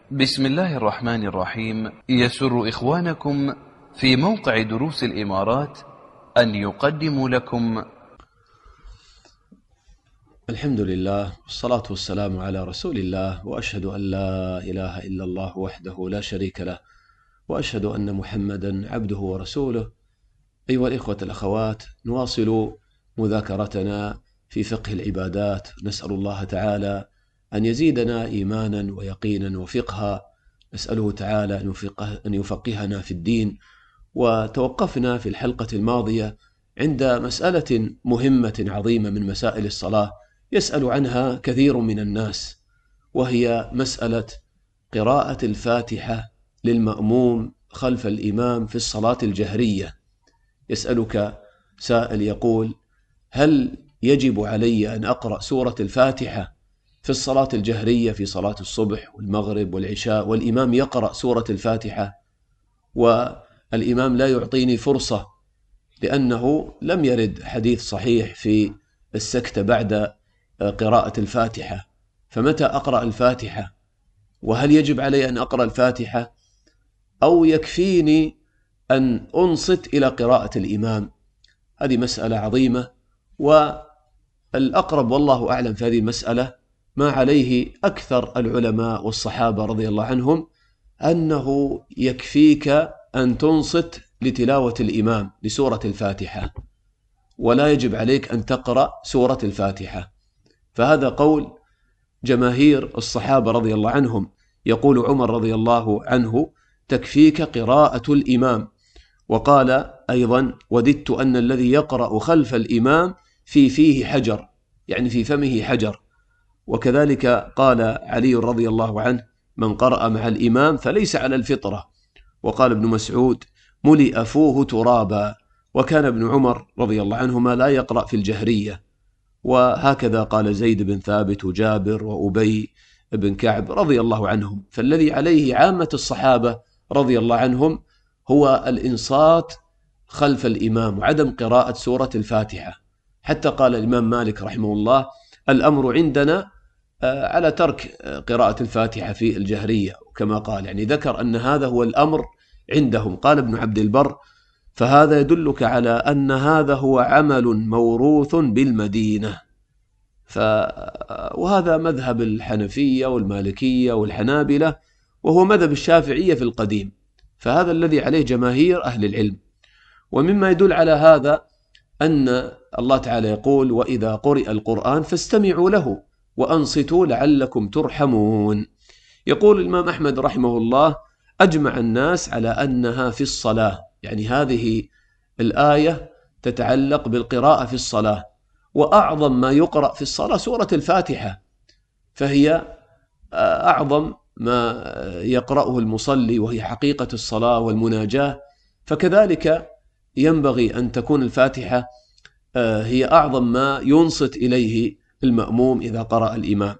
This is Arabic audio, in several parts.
بسم الله الرحمن الرحيم. يسر إخوانكم في موقع دروس الإمارات أن يقدموا لكم الحمد لله والصلاة والسلام على رسول الله، وأشهد أن لا إله إلا الله وحده لا شريك له، وأشهد أن محمدا عبده ورسوله. أيها الإخوة الأخوات، نواصل مذاكرتنا في فقه العبادات. نسأل الله تعالى أن يزيدنا إيمانا ويقينا وفقها، نسأله تعالى أن يفقهنا في الدين. وتوقفنا في الحلقة الماضية عند مسألة مهمة عظيمة من مسائل الصلاة يسأل عنها كثير من الناس، وهي مسألة قراءة الفاتحة للمأموم خلف الإمام في الصلاة الجهرية. يسألك سائل يقول: هل يجب علي أن أقرأ سورة الفاتحة في الصلاة الجهرية في صلاة الصبح والمغرب والعشاء، والإمام يقرأ سورة الفاتحة والإمام لا يعطيني فرصة، لأنه لم يرد حديث صحيح في السكتة بعد قراءة الفاتحة، فمتى أقرأ الفاتحة؟ وهل يجب علي أن أقرأ الفاتحة أو يكفيني أن أنصت إلى قراءة الإمام؟ هذه مسألة عظيمة، والأقرب والله أعلم في هذه المسألة ما عليه أكثر العلماء والصحابة رضي الله عنهم، أنه يكفيك أن تنصت لتلاوة الإمام لسورة الفاتحة، ولا يجب عليك أن تقرأ سورة الفاتحة. فهذا قول جماهير الصحابة رضي الله عنهم. يقول عمر رضي الله عنه: تكفيك قراءة الإمام. وقال أيضا: وددت أن الذي يقرأ خلف الإمام في فيه حجر، يعني في فمه حجر. وكذلك قال علي رضي الله عنه: من قرأ مع الإمام فليس على الفطرة. وقال ابن مسعود: ملئ فوه ترابا. وكان ابن عمر رضي الله عنهما لا يقرأ في الجهرية. وهكذا قال زيد بن ثابت وجابر وأبي بن كعب رضي الله عنهم. فالذي عليه عامة الصحابة رضي الله عنهم هو الإنصات خلف الإمام وعدم قراءة سورة الفاتحة. حتى قال الإمام مالك رحمه الله: الأمر عندنا على ترك قراءة الفاتحة في الجهرية، كما قال، يعني ذكر أن هذا هو الأمر عندهم. قال ابن عبد البر: فهذا يدلك على أن هذا هو عمل موروث بالمدينة. وهذا مذهب الحنفية والمالكية والحنابلة، وهو مذهب الشافعية في القديم. فهذا الذي عليه جماهير أهل العلم. ومما يدل على هذا أن الله تعالى يقول: وإذا قرئ القرآن فاستمعوا له وأنصتوا لعلكم ترحمون. يقول الإمام أحمد رحمه الله: أجمع الناس على أنها في الصلاة، يعني هذه الآية تتعلق بالقراءة في الصلاة، وأعظم ما يقرأ في الصلاة سورة الفاتحة، فهي أعظم ما يقرأه المصلي، وهي حقيقة الصلاة والمناجاة. فكذلك ينبغي أن تكون الفاتحة هي أعظم ما ينصت إليه المأموم إذا قرأ الإمام.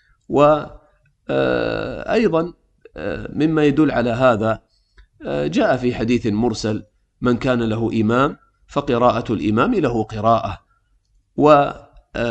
وأيضا مما يدل على هذا جاء في حديث مرسل: من كان له إمام فقراءة الإمام له قراءة. ولو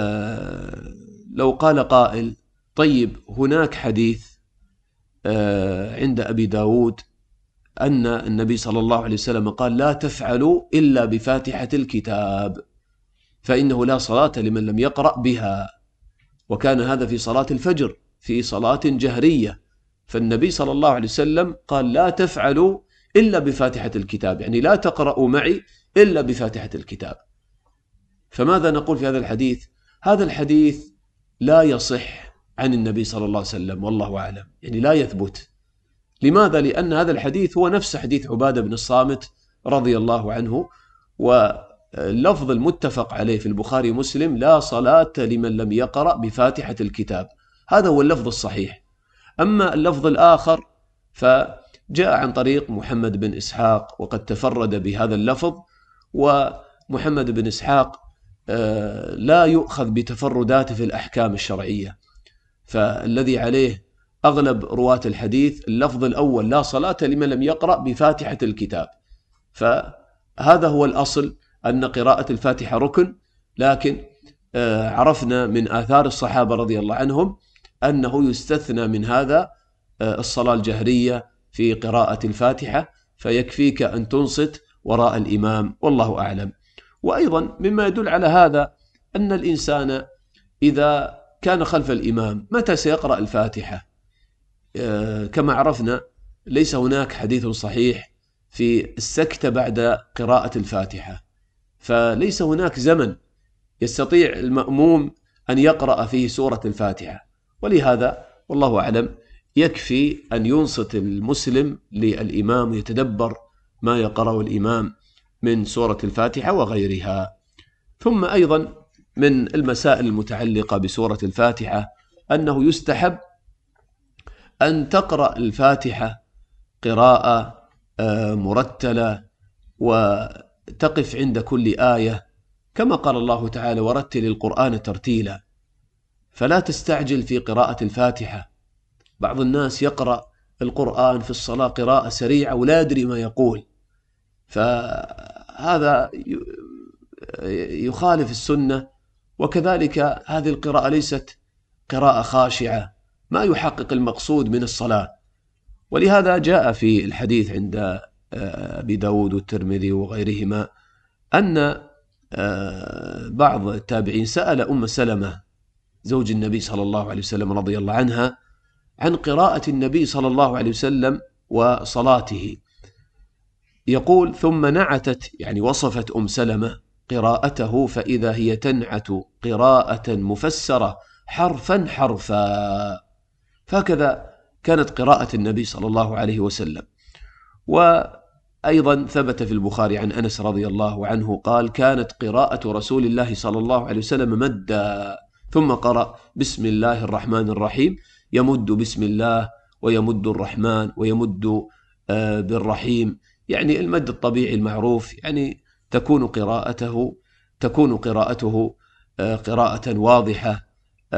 قال قائل: طيب، هناك حديث عند أبي داود أن النبي صلى الله عليه وسلم قال: لا تفعلوا إلا بفاتحة الكتاب فإنه لا صلاة لمن لم يقرأ بها. وكان هذا في صلاة الفجر، في صلاة جهرية. فالنبي صلى الله عليه وسلم قال: لا تفعلوا إلا بفاتحة الكتاب، يعني لا تقرأوا معي إلا بفاتحة الكتاب. فماذا نقول في هذا الحديث؟ هذا الحديث لا يصح عن النبي صلى الله عليه وسلم، والله أعلم، يعني لا يثبت. لماذا؟ لأن هذا الحديث هو نفس حديث عبادة بن الصامت رضي الله عنه، واللفظ المتفق عليه في البخاري ومسلم: لا صلاة لمن لم يقرأ بفاتحة الكتاب. هذا هو اللفظ الصحيح. أما اللفظ الآخر فجاء عن طريق محمد بن إسحاق، وقد تفرد بهذا اللفظ. ومحمد بن إسحاق لا يؤخذ بتفرداته في الأحكام الشرعية، فالذي عليه أغلب رواة الحديث اللفظ الأول: لا صلاة لمن لم يقرأ بفاتحة الكتاب. فهذا هو الأصل، أن قراءة الفاتحة ركن. لكن عرفنا من آثار الصحابة رضي الله عنهم أنه يستثنى من هذا الصلاة الجهرية في قراءة الفاتحة، فيكفيك أن تنصت وراء الإمام، والله أعلم. وأيضا مما يدل على هذا أن الإنسان إذا كان خلف الإمام متى سيقرأ الفاتحة؟ كما عرفنا ليس هناك حديث صحيح في السكتة بعد قراءة الفاتحة، فليس هناك زمن يستطيع المأموم أن يقرأ فيه سورة الفاتحة، ولهذا والله أعلم يكفي أن ينصت المسلم للإمام يتدبر ما يقرأه الإمام من سورة الفاتحة وغيرها. ثم أيضا من المسائل المتعلقة بسورة الفاتحة أنه يستحب أن تقرأ الفاتحة قراءة مرتلة وتقف عند كل آية، كما قال الله تعالى: ورتل القرآن ترتيلا. فلا تستعجل في قراءة الفاتحة. بعض الناس يقرأ القرآن في الصلاة قراءة سريعة ولا يدري ما يقول، فهذا يخالف السنة، وكذلك هذه القراءة ليست قراءة خاشعة، ما يحقق المقصود من الصلاة. ولهذا جاء في الحديث عند أبي داود والترمذي وغيرهما أن بعض التابعين سأل أم سلمة زوج النبي صلى الله عليه وسلم رضي الله عنها عن قراءة النبي صلى الله عليه وسلم وصلاته، يقول: ثم نعتت، يعني وصفت أم سلمة قراءته، فإذا هي تنعت قراءة مفسرة حرفا حرفا. فهكذا كانت قراءة النبي صلى الله عليه وسلم. وأيضا ثبت في البخاري عن أنس رضي الله عنه قال: كانت قراءة رسول الله صلى الله عليه وسلم مدا، ثم قرأ بسم الله الرحمن الرحيم، يمد بسم الله ويمد الرحمن ويمد بالرحيم، يعني المد الطبيعي المعروف، يعني تكون قراءته قراءة واضحة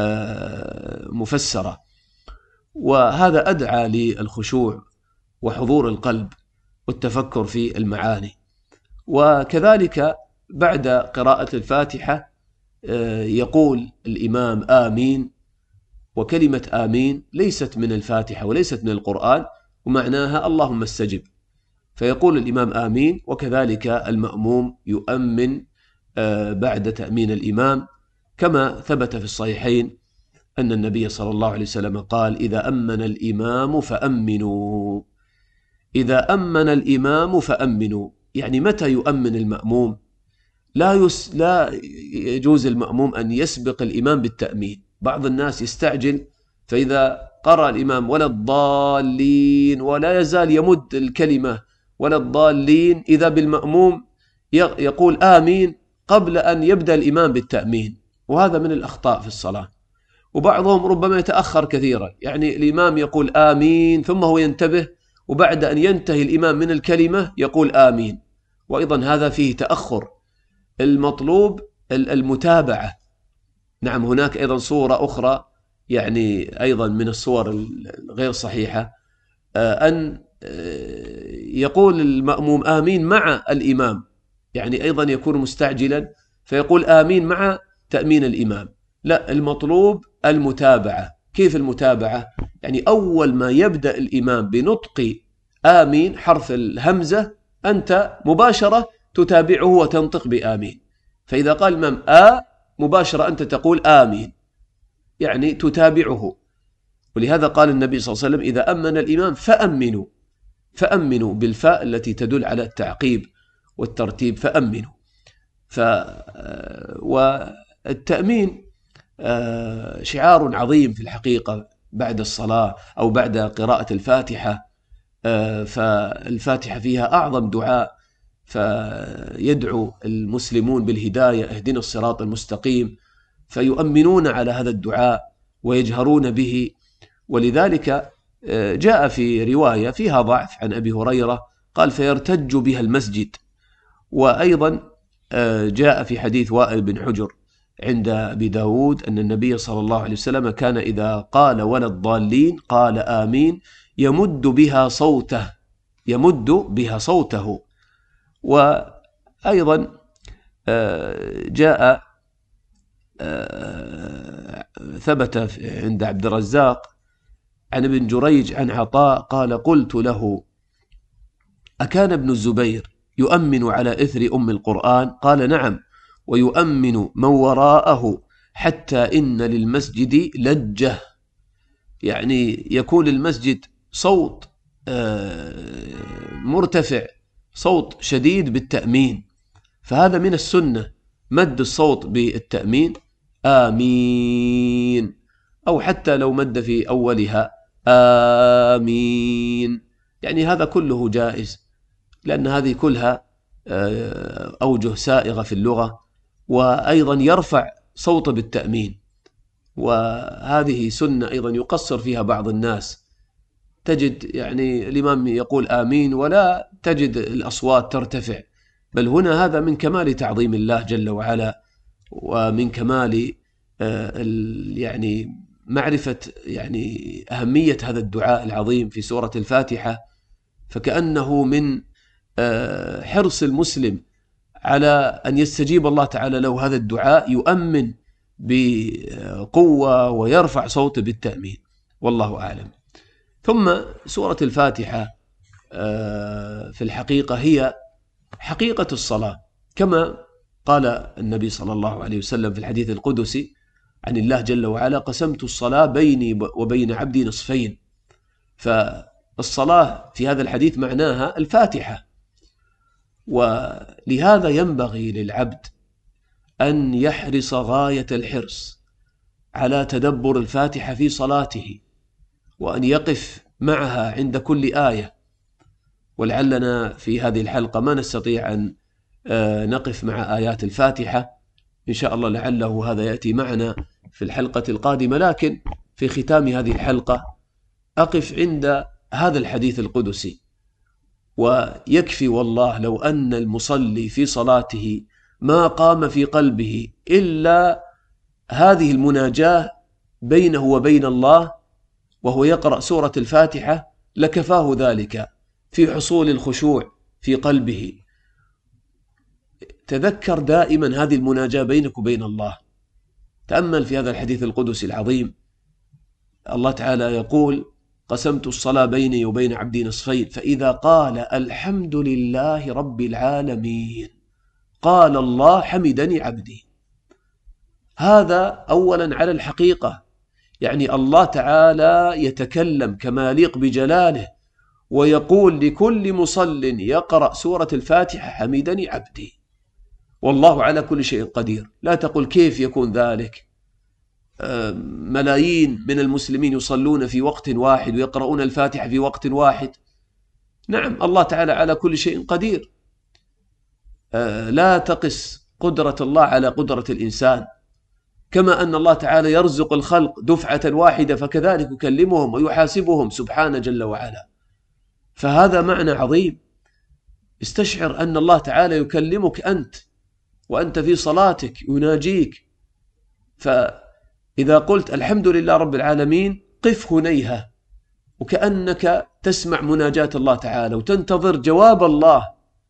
مفسرة. وهذا أدعى للخشوع وحضور القلب والتفكر في المعاني. وكذلك بعد قراءة الفاتحة يقول الإمام آمين، وكلمة آمين ليست من الفاتحة وليست من القرآن، ومعناها اللهم استجب، فيقول الإمام آمين، وكذلك المأموم يؤمن بعد تأمين الإمام، كما ثبت في الصحيحين أن النبي صلى الله عليه وسلم قال: إذا أمن الإمام فأمنوا. إذا أمن الإمام فأمنوا، يعني متى يؤمن المأموم؟ لا يجوز المأموم أن يسبق الإمام بالتأمين. بعض الناس يستعجل، فإذا قرأ الإمام ولا الضالين ولا يزال يمد الكلمة ولا الضالين، إذا بالمأموم يقول آمين قبل أن يبدأ الإمام بالتأمين، وهذا من الأخطاء في الصلاة. وبعضهم ربما يتأخر كثيرا، يعني الإمام يقول آمين ثم هو ينتبه، وبعد أن ينتهي الإمام من الكلمة يقول آمين، وأيضا هذا فيه تأخر. المطلوب المتابعة. نعم، هناك أيضا صورة أخرى، يعني أيضا من الصور الغير صحيحة، أن يقول المأموم آمين مع الإمام، يعني أيضا يكون مستعجلا فيقول آمين مع تأمين الإمام. لا، المطلوب المتابعة. كيف المتابعة؟ يعني أول ما يبدأ الإمام بنطق آمين حرف الهمزة، أنت مباشرة تتابعه وتنطق بآمين. فإذا قال الإمام مباشرة أنت تقول آمين، يعني تتابعه. ولهذا قال النبي صلى الله عليه وسلم: إذا أمن الإمام فأمنوا بالفاء التي تدل على التعقيب والترتيب، فأمنوا. والتأمين شعار عظيم في الحقيقة بعد الصلاة أو بعد قراءة الفاتحة. فالفاتحة فيها أعظم دعاء، فيدعو المسلمون بالهداية: اهدنا الصراط المستقيم، فيؤمنون على هذا الدعاء ويجهرون به. ولذلك جاء في رواية فيها ضعف عن أبي هريرة قال: فيرتج بها المسجد. وأيضا جاء في حديث وائل بن حجر عند أبي داود أن النبي صلى الله عليه وسلم كان إذا قال ولا الضالين قال آمين يمد بها صوته. وأيضا جاء ثبت عند عبد الرزاق عن ابن جريج عن عطاء قال قلت له أكان ابن الزبير يؤمن على إثر أم القرآن؟ قال نعم، ويؤمن من وراءه حتى إن للمسجد لجة، يعني يكون المسجد صوت مرتفع، صوت شديد بالتأمين، فهذا من السنة مد الصوت بالتأمين آمين، أو حتى لو مد في أولها آمين، يعني هذا كله جائز، لأن هذه كلها أوجه سائغة في اللغة، وأيضا يرفع صوت بالتأمين، وهذه سنة أيضا يقصر فيها بعض الناس، تجد يعني الإمام يقول آمين ولا تجد الأصوات ترتفع، بل هنا هذا من كمال تعظيم الله جل وعلا، ومن كمال يعني معرفة يعني أهمية هذا الدعاء العظيم في سورة الفاتحة، فكأنه من حرص المسلم على أن يستجيب الله تعالى له هذا الدعاء، يؤمن بقوة ويرفع صوته بالتأمين، والله أعلم. ثم سورة الفاتحة في الحقيقة هي حقيقة الصلاة، كما قال النبي صلى الله عليه وسلم في الحديث القدسي عن الله جل وعلا قسمت الصلاة بيني وبين عبدي نصفين، فالصلاة في هذا الحديث معناها الفاتحة، ولهذا ينبغي للعبد أن يحرص غاية الحرص على تدبر الفاتحة في صلاته، وأن يقف معها عند كل آية، ولعلنا في هذه الحلقة ما نستطيع أن نقف مع آيات الفاتحة، إن شاء الله لعله هذا يأتي معنا في الحلقة القادمة، لكن في ختام هذه الحلقة أقف عند هذا الحديث القدسي، ويكفي والله لو أن المصلي في صلاته ما قام في قلبه إلا هذه المناجاة بينه وبين الله وهو يقرأ سورة الفاتحة، لكفاه ذلك في حصول الخشوع في قلبه. تذكر دائما هذه المناجاة بينك وبين الله، تأمل في هذا الحديث القدسي العظيم، الله تعالى يقول قسمت الصلاة بيني وبين عبدي نصفين، فإذا قال الحمد لله رب العالمين قال الله حمدني عبدي. هذا أولا على الحقيقة، يعني الله تعالى يتكلم كما يليق بجلاله، ويقول لكل مصل يقرأ سورة الفاتحة حمدني عبدي، والله على كل شيء قدير. لا تقل كيف يكون ذلك، ملايين من المسلمين يصلون في وقت واحد ويقرؤون الفاتحة في وقت واحد. نعم الله تعالى على كل شيء قدير، لا تقس قدرة الله على قدرة الإنسان، كما أن الله تعالى يرزق الخلق دفعة واحدة فكذلك يكلمهم ويحاسبهم سبحانه جل وعلا. فهذا معنى عظيم، استشعر أن الله تعالى يكلمك أنت وأنت في صلاتك يناجيك، فإذا قلت الحمد لله رب العالمين قف هنيها وكأنك تسمع مناجاة الله تعالى وتنتظر جواب الله،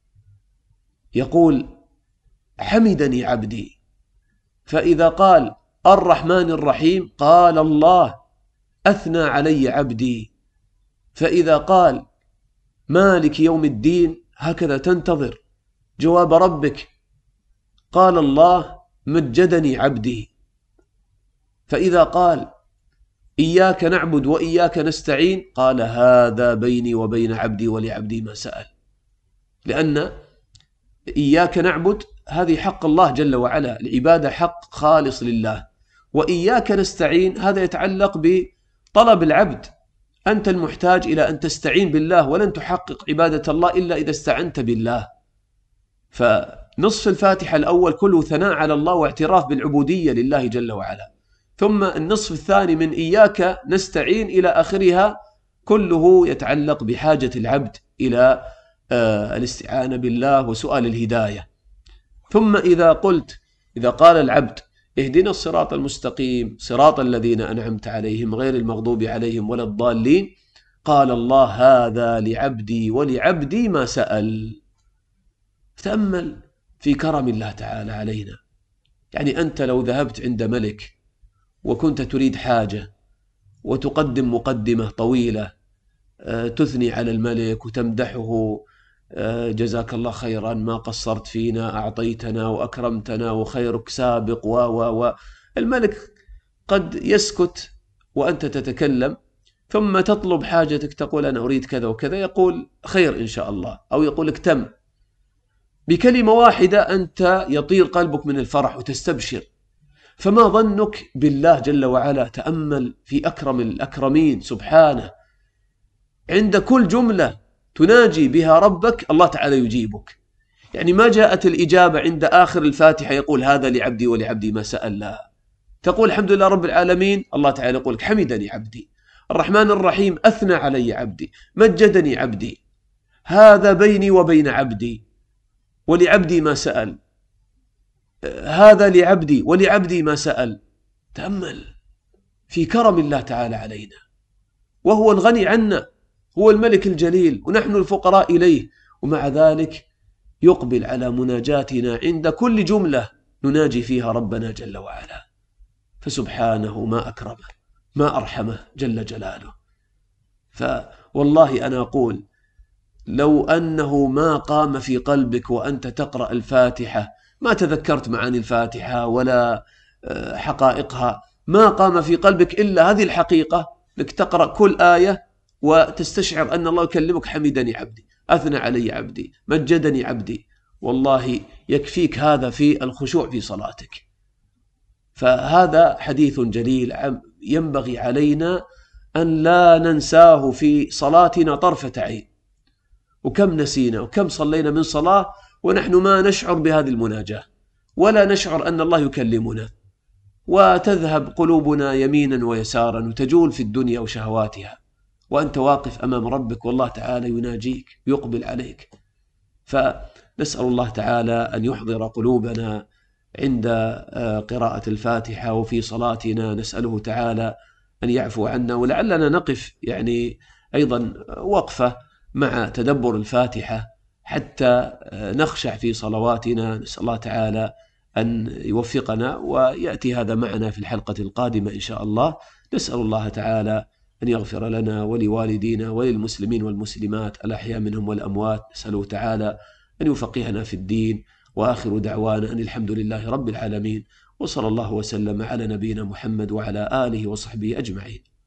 يقول حمدني عبدي. فإذا قال الرحمن الرحيم قال الله أثنى علي عبدي. فإذا قال مالك يوم الدين هكذا تنتظر جواب ربك، قال الله مجدني عبدي. فإذا قال إياك نعبد وإياك نستعين قال هذا بيني وبين عبدي ولعبدي ما سأل، لأن إياك نعبد هذه حق الله جل وعلا، العبادة حق خالص لله، وإياك نستعين هذا يتعلق بطلب العبد، أنت المحتاج إلى أن تستعين بالله، ولن تحقق عبادة الله إلا إذا استعنت بالله. فنصف الفاتحة الأول كله ثناء على الله واعتراف بالعبودية لله جل وعلا، ثم النصف الثاني من إياك نستعين إلى آخرها كله يتعلق بحاجة العبد إلى الاستعانة بالله وسؤال الهداية. ثم إذا قال العبد اهدنا الصراط المستقيم صراط الذين أنعمت عليهم غير المغضوب عليهم ولا الضالين، قال الله هذا لعبدي ولعبدي ما سأل. تأمل في كرم الله تعالى علينا، يعني أنت لو ذهبت عند ملك وكنت تريد حاجة وتقدم مقدمة طويلة تثني على الملك وتمدحه، جزاك الله خيرا، ما قصرت فينا، أعطيتنا وأكرمتنا وخيرك سابق الملك قد يسكت وأنت تتكلم، ثم تطلب حاجتك، تقول أنا أريد كذا وكذا، يقول خير إن شاء الله، أو يقول لك تم. بكلمة واحدة أنت يطير قلبك من الفرح وتستبشر. فما ظنك بالله جل وعلا؟ تأمل في أكرم الأكرمين سبحانه، عند كل جملة تناجي بها ربك الله تعالى يجيبك. يعني ما جاءت الإجابة عند آخر الفاتحة يقول هذا لعبدي ولعبدي ما سأل، لا، تقول الحمد لله رب العالمين، الله تعالى يقول لك حمدني عبدي. الرحمن الرحيم أثنى علي عبدي، مجدني عبدي، هذا بيني وبين عبدي ولعبدي ما سأل، هذا لعبدي ولعبدي ما سأل. تأمل في كرم الله تعالى علينا، وهو الغني عنا، هو الملك الجليل ونحن الفقراء إليه، ومع ذلك يقبل على مناجاتنا عند كل جملة نناجي فيها ربنا جل وعلا. فسبحانه ما أكرمه، ما أرحمه جل جلاله. فوالله أنا أقول لو أنه ما قام في قلبك وأنت تقرأ الفاتحة، ما تذكرت معاني الفاتحة ولا حقائقها، ما قام في قلبك إلا هذه الحقيقة، لك تقرأ كل آية وتستشعر أن الله يكلمك حمدني عبدي، أثنى علي عبدي، مجدني عبدي، والله يكفيك هذا في الخشوع في صلاتك. فهذا حديث جليل ينبغي علينا أن لا ننساه في صلاتنا طرفة عين. وكم نسينا وكم صلينا من صلاة ونحن ما نشعر بهذه المناجاة، ولا نشعر أن الله يكلمنا، وتذهب قلوبنا يمينا ويسارا وتجول في الدنيا وشهواتها، وأنت واقف أمام ربك والله تعالى يناجيك ويقبل عليك. فنسأل الله تعالى أن يحضر قلوبنا عند قراءة الفاتحة وفي صلاتنا، نسأله تعالى أن يعفو عنا. ولعلنا نقف يعني أيضا وقفة مع تدبر الفاتحة حتى نخشع في صلواتنا، نسأل الله تعالى أن يوفقنا، ويأتي هذا معنا في الحلقة القادمة إن شاء الله. نسأل الله تعالى أن يغفر لنا ولوالدينا وللمسلمين والمسلمات الأحياء منهم والأموات، نسأله تعالى أن يفقهنا في الدين. وآخر دعوانا أن الحمد لله رب العالمين، وصلى الله وسلم على نبينا محمد وعلى آله وصحبه أجمعين.